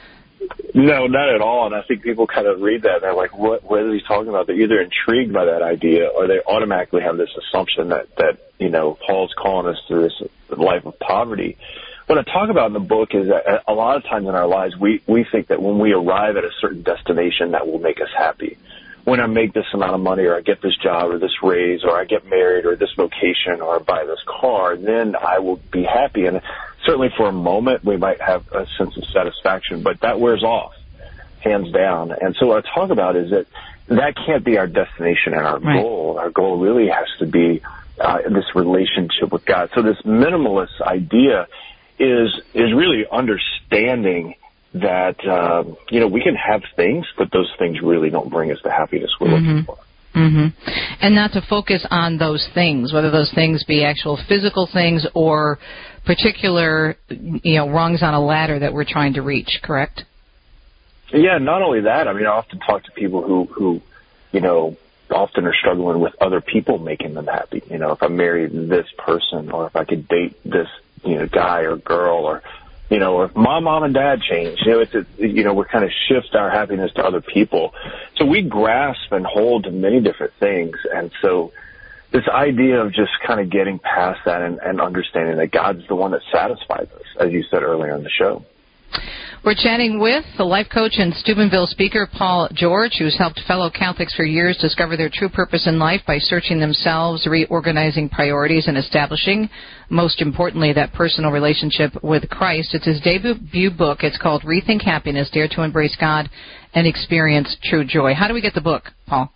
No, not at all. And I think people kind of read that and they're like, what, what is he talking about? They're either intrigued by that idea or they automatically have this assumption that, that you know, Paul's calling us to this life of poverty. What I talk about in the book is that a lot of times in our lives, we, we think that when we arrive at a certain destination, that will make us happy. When I make this amount of money, or I get this job or this raise, or I get married or this vocation, or I buy this car, then I will be happy. And certainly for a moment, we might have a sense of satisfaction, but that wears off, hands down. And so what I talk about is that that can't be our destination and our right. goal. Our goal really has to be uh, this relationship with God. So this minimalist idea is is really understanding that, um, you know, we can have things, but those things really don't bring us the happiness we're mm-hmm. looking for. Mm-hmm. And not to focus on those things, whether those things be actual physical things or particular, you know, rungs on a ladder that we're trying to reach, correct? Yeah, not only that. I mean, I often talk to people who, who, you know, often are struggling with other people making them happy. You know, if I married this person, or if I could date this, you know, guy or girl, or, you know, or if my mom and dad change, you know, it's, a, you know, we kind of shift our happiness to other people. So we grasp and hold to many different things. And so this idea of just kind of getting past that and, and understanding that God's the one that satisfies us, as you said earlier in the show. We're chatting with the life coach and Steubenville speaker, Paul George, who's helped fellow Catholics for years discover their true purpose in life by searching themselves, reorganizing priorities, and establishing, most importantly, that personal relationship with Christ. It's his debut book. It's called Rethink Happiness, Dare to Embrace God and Experience True Joy. How do we get the book, Paul?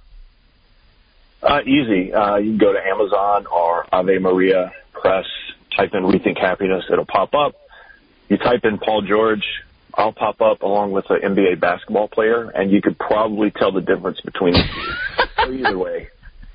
Uh, easy. Uh, you can go to Amazon or Ave Maria Press, type in Rethink Happiness. It'll pop up. You type in Paul George, I'll pop up along with an N B A basketball player, and you could probably tell the difference between the two. So either way.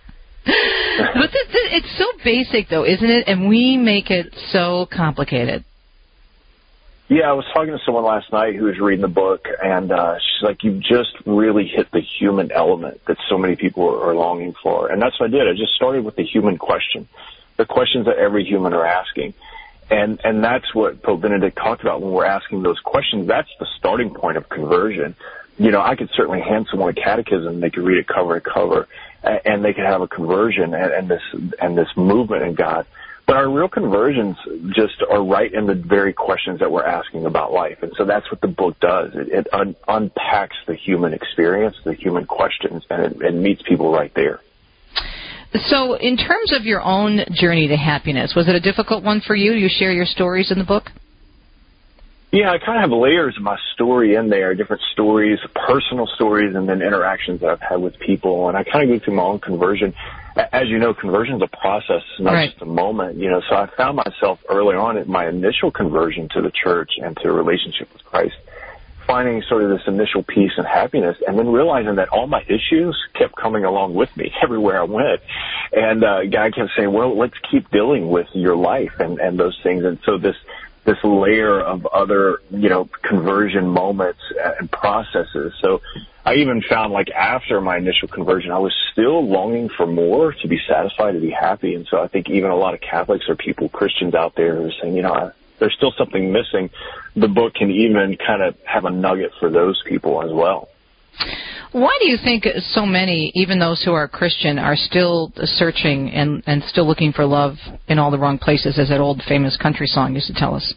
But it's so basic, though, isn't it? And we make it so complicated. Yeah, I was talking to someone last night who was reading the book, and uh, she's like, you've just really hit the human element that so many people are longing for. And that's what I did. I just started with the human question, the questions that every human are asking. And and that's what Pope Benedict talked about when we're asking those questions. That's the starting point of conversion. You know, I could certainly hand someone a catechism, they could read it cover to cover, and they could have a conversion and, and this and this movement in God. But our real conversions just are right in the very questions that we're asking about life. And so that's what the book does. It, it un- unpacks the human experience, the human questions, and it, it meets people right there. So in terms of your own journey to happiness, was it a difficult one for you? You share your stories in the book? Yeah, I kind of have layers of my story in there, different stories, personal stories, and then interactions that I've had with people. And I kind of go through my own conversion. As you know, conversion is a process, not right. just a moment. You know, so I found myself early on at my initial conversion to the church and to a relationship with Christ, finding sort of this initial peace and happiness, and then realizing that all my issues kept coming along with me everywhere I went. And uh, God kept saying, well, let's keep dealing with your life and, and those things. And so this this layer of other, you know, conversion moments and processes. So I even found, like, after my initial conversion, I was still longing for more, to be satisfied, to be happy. And so I think even a lot of Catholics or people, Christians out there, who are saying, you know, I, there's still something missing. The book can even kind of have a nugget for those people as well. Why do you think so many, even those who are Christian, are still searching and, and still looking for love in all the wrong places, as that old famous country song used to tell us?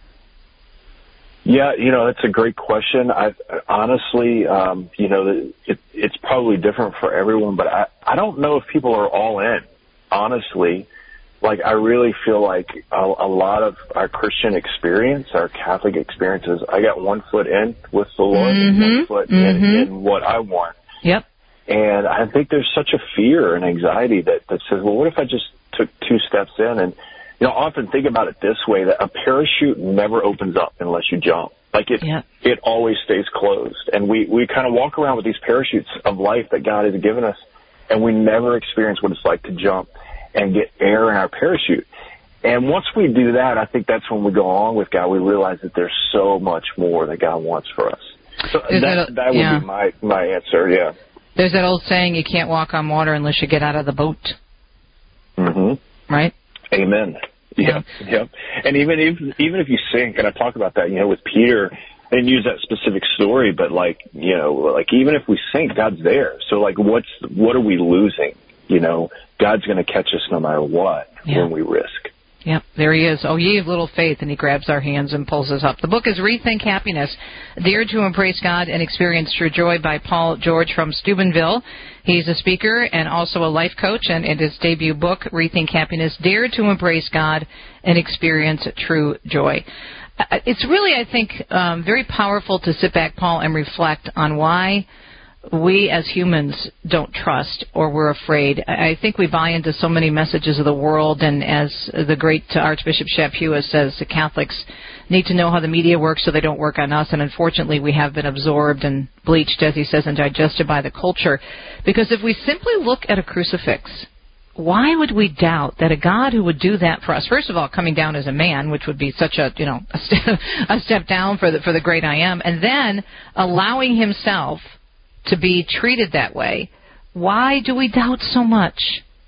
Yeah, you know, that's a great question. I honestly, um, you know, it, it's probably different for everyone, but I, I don't know if people are all in, honestly. Like, I really feel like a, a lot of our Christian experience, our Catholic experiences, I got one foot in with the Lord mm-hmm. and one foot mm-hmm. in, in what I want. Yep. And I think there's such a fear and anxiety that, that says, well, what if I just took two steps in? And, you know, I often think about it this way, that a parachute never opens up unless you jump. Like, it, yep. it always stays closed. And we, we kind of walk around with these parachutes of life that God has given us, and we never experience what it's like to jump and get air in our parachute. And once we do that, I think that's when we go on with God. We realize that there's so much more that God wants for us. So that, that, that would yeah. be my, my answer, yeah. There's that old saying, you can't walk on water unless you get out of the boat. Mm-hmm. Right? Amen. Yeah, yeah. yeah. And even if, even if you sink, and I talk about that, you know, with Peter, I didn't use that specific story, but, like, you know, like, even if we sink, God's there. So, like, what's what are we losing? You know, God's going to catch us no matter what yeah. when we risk. Yep, there he is. Oh, ye of little faith, and he grabs our hands and pulls us up. The book is Rethink Happiness, Dare to Embrace God and Experience True Joy by Paul George from Steubenville. He's a speaker and also a life coach, and in his debut book, Rethink Happiness, Dare to Embrace God and Experience True Joy. It's really, I think, um, very powerful to sit back, Paul, and reflect on why we as humans don't trust or we're afraid. I think we buy into so many messages of the world, and as the great Archbishop Chaput says, the Catholics need to know how the media works so they don't work on us. And unfortunately, we have been absorbed and bleached, as he says, and digested by the culture. Because if we simply look at a crucifix, why would we doubt that a God who would do that for us, first of all, coming down as a man, which would be such a, you know, a step, a step down for the, for the great I am, and then allowing himself to be treated that way, why do we doubt so much?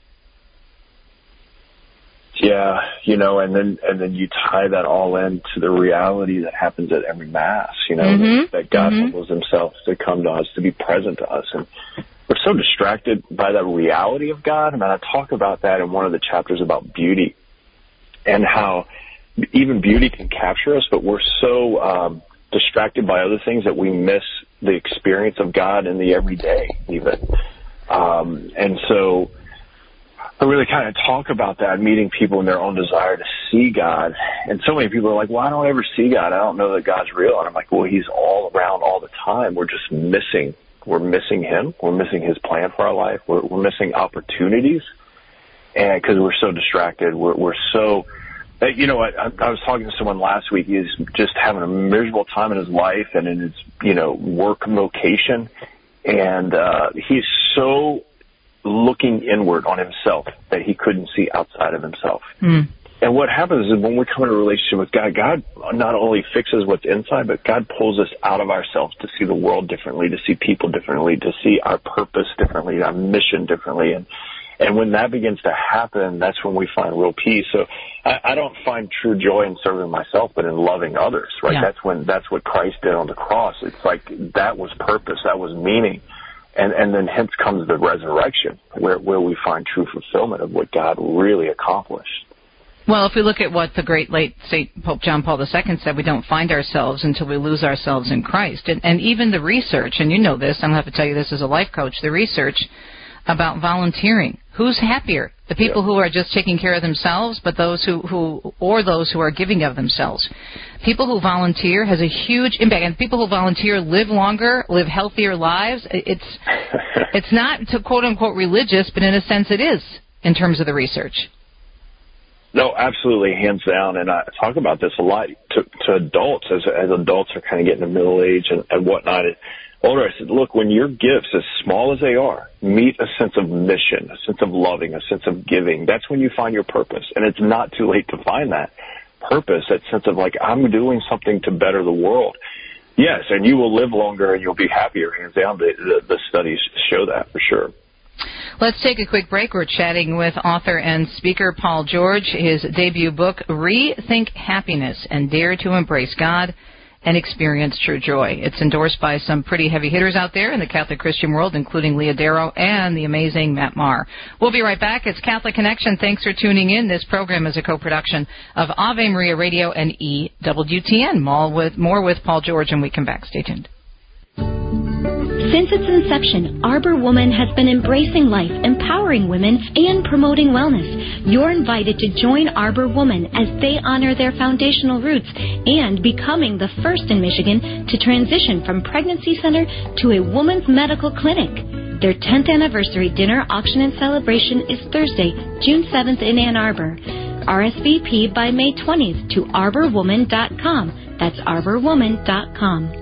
Yeah, you know, and then and then you tie that all into the reality that happens at every Mass, you know, mm-hmm. that, that God mm-hmm. humbles himself to come to us, to be present to us. And we're so distracted by that reality of God. And I talk about that in one of the chapters about beauty and how even beauty can capture us, but we're so um, distracted by other things that we miss the experience of God in the everyday even. Um, and so I really kind of talk about that, meeting people in their own desire to see God. And so many people are like, well, I don't ever see God. I don't know that God's real. And I'm like, well, he's all around all the time. We're just missing. We're missing him. We're missing his plan for our life. We're, we're missing opportunities. And because we're so distracted, we're, we're so, you know, I, I was talking to someone last week. He's just having a miserable time in his life and in his, you know, work vocation. And uh, he's so looking inward on himself that he couldn't see outside of himself. Mm. And what happens is when we come into a relationship with God, God not only fixes what's inside, but God pulls us out of ourselves to see the world differently, to see people differently, to see our purpose differently, our mission differently. And and when that begins to happen, that's when we find real peace. So I, I don't find true joy in serving myself, but in loving others, right? Yeah. That's when that's what Christ did on the cross. It's like that was purpose, that was meaning. And, and then hence comes the resurrection, where, where we find true fulfillment of what God really accomplished. Well, if we look at what the great late Saint Pope John Paul the Second said, we don't find ourselves until we lose ourselves in Christ. And, and even the research, and you know this, I don't have to tell you this as a life coach, the research about volunteering. Who's happier? The people yeah. who are just taking care of themselves, but those who, who, or those who are giving of themselves. People who volunteer has a huge impact, and people who volunteer live longer, live healthier lives. It's, it's not to quote unquote religious, but in a sense it is in terms of the research. No, absolutely, hands down. And I talk about this a lot to, to adults as, as adults are kind of getting to middle age and, and whatnot. It, older, I said, look, when your gifts, as small as they are, meet a sense of mission, a sense of loving, a sense of giving, that's when you find your purpose. And it's not too late to find that purpose, that sense of like, I'm doing something to better the world. Yes, and you will live longer and you'll be happier, hands down. The, the, the studies show that for sure. Let's take a quick break. We're chatting with author and speaker Paul George. His debut book, Rethink Happiness and Dare to Embrace God and Experience True Joy. It's endorsed by some pretty heavy hitters out there in the Catholic Christian world, including Leah Darrow and the amazing Matt Maher. We'll be right back. It's Catholic Connection. Thanks for tuning in. This program is a co-production of Ave Maria Radio and E W T N. More with, more with Paul George, and we come back. Stay tuned. Since its inception, Arbor Woman has been embracing life, empowering women, and promoting wellness. You're invited to join Arbor Woman as they honor their foundational roots and becoming the first in Michigan to transition from pregnancy center to a woman's medical clinic. Their tenth anniversary dinner, auction, and celebration is Thursday, June seventh in Ann Arbor. R S V P by May twentieth to arbor woman dot com. That's arbor woman dot com.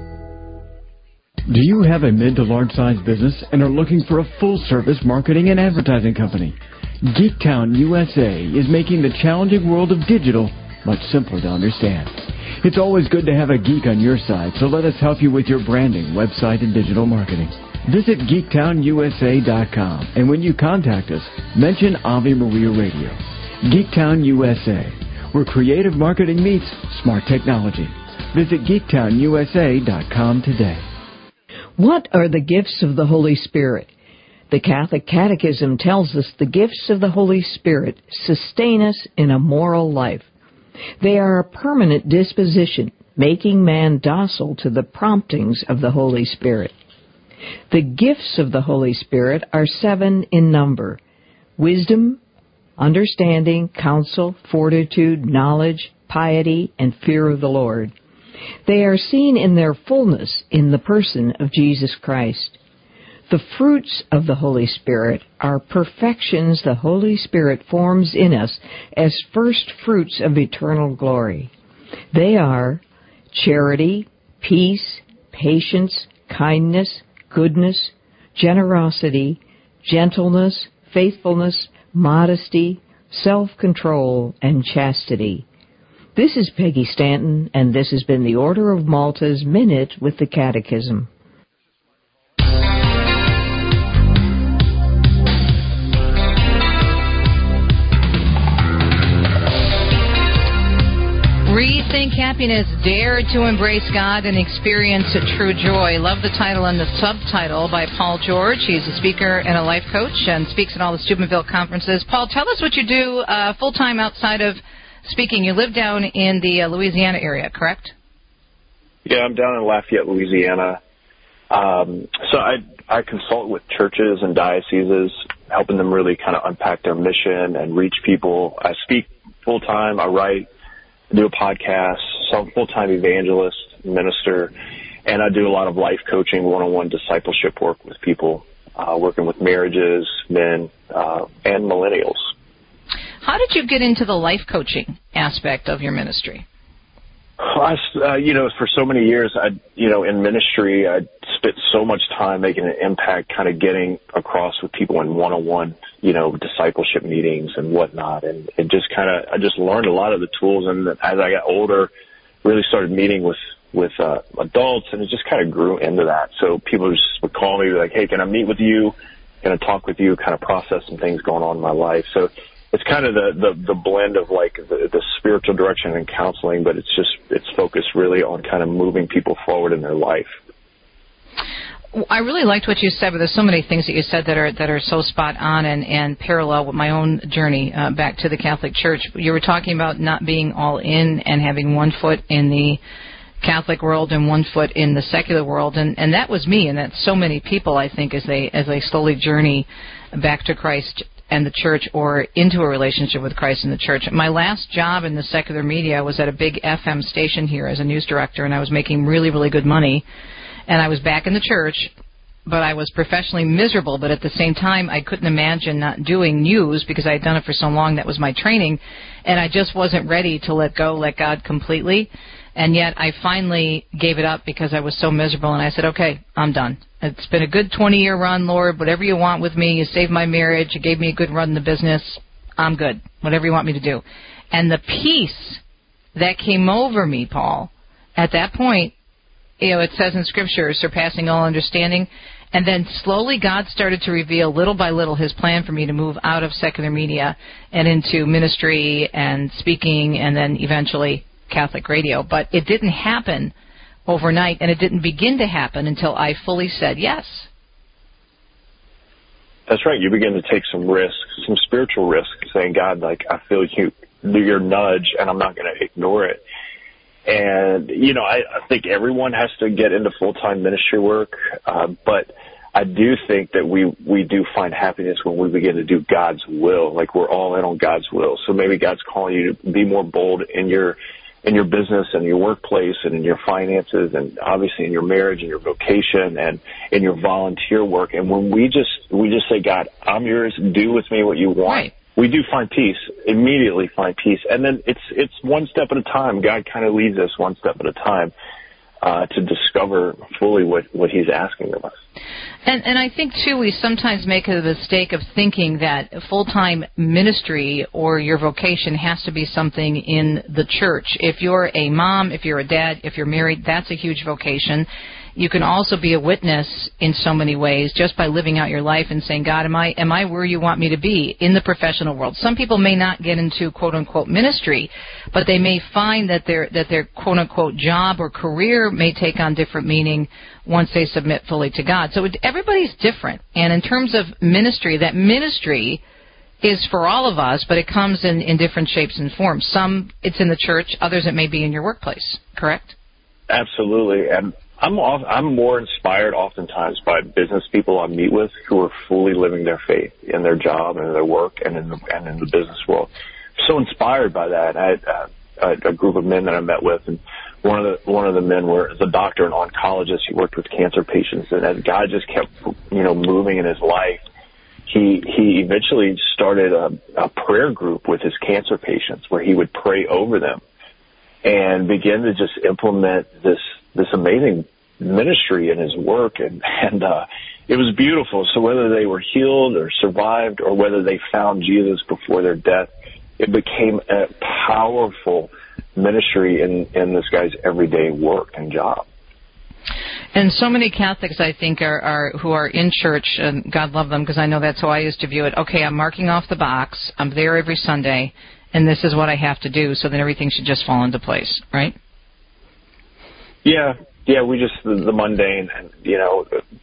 Do you have a mid to large size business and are looking for a full service marketing and advertising company? Geektown U S A is making the challenging world of digital much simpler to understand. It's always good to have a geek on your side, so let us help you with your branding, website, and digital marketing. Visit geektown U S A dot com, and when you contact us, mention Ave Maria Radio. Geektown U S A, where creative marketing meets smart technology. Visit geektown U S A dot com today. What are the gifts of the Holy Spirit? The Catholic Catechism tells us the gifts of the Holy Spirit sustain us in a moral life. They are a permanent disposition, making man docile to the promptings of the Holy Spirit. The gifts of the Holy Spirit are seven in number: wisdom, understanding, counsel, fortitude, knowledge, piety, and fear of the Lord. They are seen in their fullness in the person of Jesus Christ. The fruits of the Holy Spirit are perfections the Holy Spirit forms in us as first fruits of eternal glory. They are charity, peace, patience, kindness, goodness, generosity, gentleness, faithfulness, modesty, self-control, and chastity. This is Peggy Stanton, and this has been the Order of Malta's Minute with the Catechism. Rethink Happiness, Dare to Embrace God and Experience True Joy. Love the title and the subtitle by Paul George. He's a speaker and a life coach and speaks at all the Steubenville conferences. Paul, tell us what you do uh, full-time outside of speaking. You live down in the uh, Louisiana area, correct? Yeah, I'm down in Lafayette, Louisiana. Um, so I, I consult with churches and dioceses, helping them really kind of unpack their mission and reach people. I speak full-time. I write. I do a podcast, so I'm a full-time evangelist, minister, and I do a lot of life coaching, one-on-one discipleship work with people, uh, working with marriages, men, uh, and millennials. How did you get into the life coaching aspect of your ministry? I, uh, you know, for so many years, I, you know, in ministry, I spent so much time making an impact, kind of getting across with people in one-on-one, you know, discipleship meetings and whatnot. And it just kind of, I just learned a lot of the tools. And as I got older, really started meeting with, with, uh, adults, and it just kind of grew into that. So people just would call me like, hey, can I meet with you? Can I talk with you? Kind of process some things going on in my life. So it's kind of the, the, the blend of like the, the spiritual direction and counseling, but it's just, it's focused really on kind of moving people forward in their life. I really liked what you said, but there's so many things that you said that are that are so spot on and, and parallel with my own journey uh, back to the Catholic Church. You were talking about not being all in and having one foot in the Catholic world and one foot in the secular world, and, and that was me, and that's so many people, I think, as they as they slowly journey back to Christ and the church, or into a relationship with Christ and the church. My last job in the secular media was at a big F M station here as a news director, and I was making really, really good money. And I was back in the church, but I was professionally miserable. But at the same time, I couldn't imagine not doing news because I had done it for so long. That was my training. And I just wasn't ready to let go, let God completely. And yet I finally gave it up because I was so miserable. And I said, okay, I'm done. It's been a good twenty-year run, Lord. Whatever you want with me. You saved my marriage. You gave me a good run in the business. I'm good. Whatever you want me to do. And the peace that came over me, Paul, at that point, you know, it says in Scripture, surpassing all understanding. And then slowly God started to reveal little by little his plan for me to move out of secular media and into ministry and speaking and then eventually Catholic radio. But it didn't happen overnight, and it didn't begin to happen until I fully said yes. That's right. You begin to take some risks, some spiritual risks, saying, God, like, I feel you, your nudge, and I'm not going to ignore it. And, you know, I, I think everyone has to get into full-time ministry work, uh, but I do think that we, we do find happiness when we begin to do God's will, like we're all in on God's will. So maybe God's calling you to be more bold in your in your business and your workplace and in your finances and obviously in your marriage and your vocation and in your volunteer work. And when we just we just say, God, I'm yours, do with me what you want. Right. We do find peace, immediately find peace. And then it's it's one step at a time. God kind of leads us one step at a time uh, to discover fully what, what he's asking of us. And, and I think, too, we sometimes make a mistake of thinking that full-time ministry or your vocation has to be something in the church. If you're a mom, if you're a dad, if you're married, that's a huge vocation. You can also be a witness in so many ways just by living out your life and saying, God, am I am I where you want me to be in the professional world? Some people may not get into quote-unquote ministry, but they may find that their that their quote-unquote job or career may take on different meaning once they submit fully to God. So it, everybody's different. And in terms of ministry, that ministry is for all of us, but it comes in, in different shapes and forms. Some, it's in the church. Others, it may be in your workplace. Correct? Absolutely. And I'm off, I'm more inspired oftentimes by business people I meet with who are fully living their faith in their job and in their work and in the, and in the business world. So inspired by that. I had uh, a group of men that I met with, and one of the one of the men were a doctor and oncologist. He worked with cancer patients, and as God just kept, you know, moving in his life, he he eventually started a, a prayer group with his cancer patients where he would pray over them. and begin to just implement this this amazing ministry in his work, and and uh, it was beautiful. So whether they were healed or survived, or whether they found Jesus before their death, it became a powerful ministry in in this guy's everyday work and job. And so many Catholics, I think, are, are who are in church, and God love them, because I know that's how I used to view it. Okay, I'm marking off the box. I'm there every Sunday, and this is what I have to do, so then everything should just fall into place, right? Yeah, yeah, we just, the, the mundane, and, you know,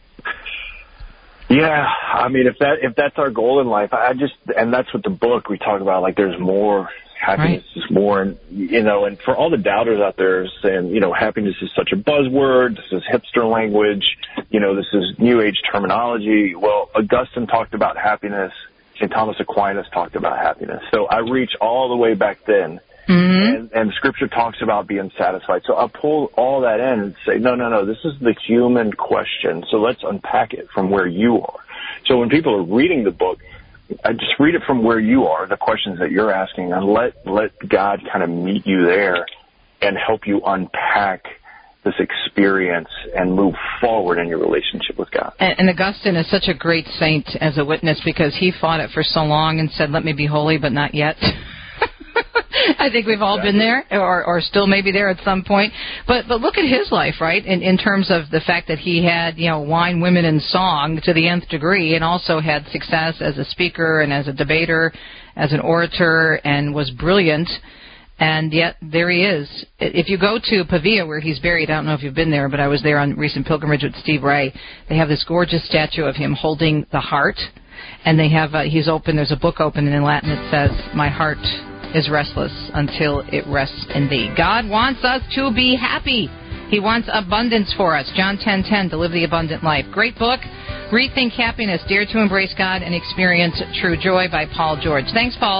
yeah, I mean, if that if that's our goal in life, I just, and that's what the book we talk about, like there's more. Happiness right. is more, and you know, and for all the doubters out there saying, you know, happiness is such a buzzword, this is hipster language, you know, this is new age terminology. Well, Augustine talked about happiness, Saint Thomas Aquinas talked about happiness. So I reach all the way back then, mm-hmm. and, and Scripture talks about being satisfied. So I pull all that in and say, no, no, no, this is the human question. So let's unpack it from where you are. So when people are reading the book, I just read it from where you are, the questions that you're asking, and let let God kind of meet you there and help you unpack this experience and move forward in your relationship with God. And, and Augustine is such a great saint as a witness, because he fought it for so long and said, let me be holy, but not yet. I think we've all been there, or, or still maybe there at some point. But but look at his life, right, in, in terms of the fact that he had, you know, wine, women, and song to the nth degree, and also had success as a speaker and as a debater, as an orator, and was brilliant. And yet there he is. If you go to Pavia, where he's buried, I don't know if you've been there, but I was there on recent pilgrimage with Steve Ray. They have this gorgeous statue of him holding the heart, and they have uh, he's open. There's a book open, and in Latin it says, "My heart is restless until it rests in thee." God wants us to be happy. He wants abundance for us. John ten ten, to live the abundant life. Great book, Rethink Happiness, Dare to Embrace God and Experience True Joy, by Paul George. Thanks, Paul.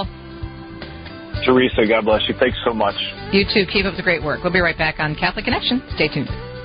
Teresa, God bless you. Thanks so much. You too. Keep up the great work. We'll be right back on Catholic Connection. Stay tuned.